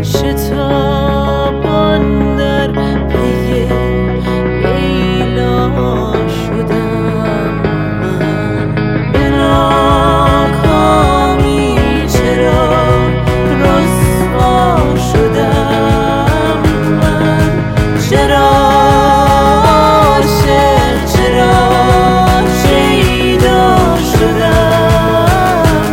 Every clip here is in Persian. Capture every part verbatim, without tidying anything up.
شتابان در پی لیلا شدم من. به ناکامی چرا رسوا شدم من؟ چرا عاشق، چرا شیدا شدم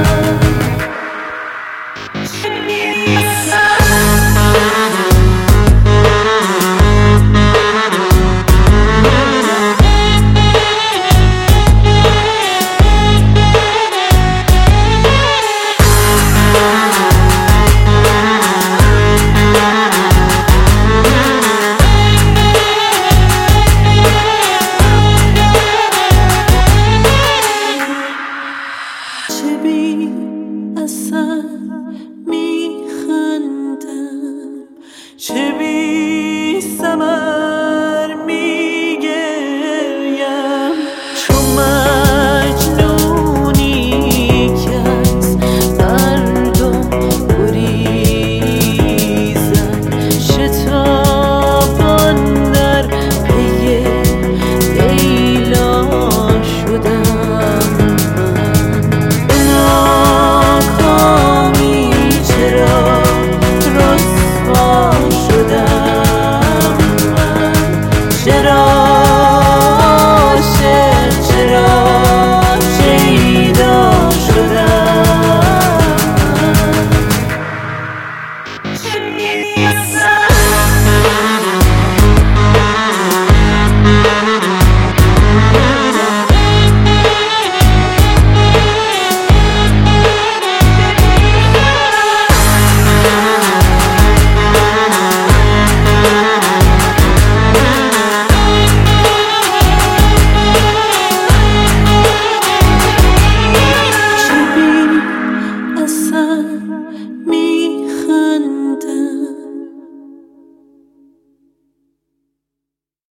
چه بی اثر میخندم، چه بی ثمر میگریم، چو مجنونی که از مردم گریزد. شتابان در پی لیلا شدم من. به ناکامی چرا رسوا شدم من؟ چرا عاشق، چرا شیدا شدم من؟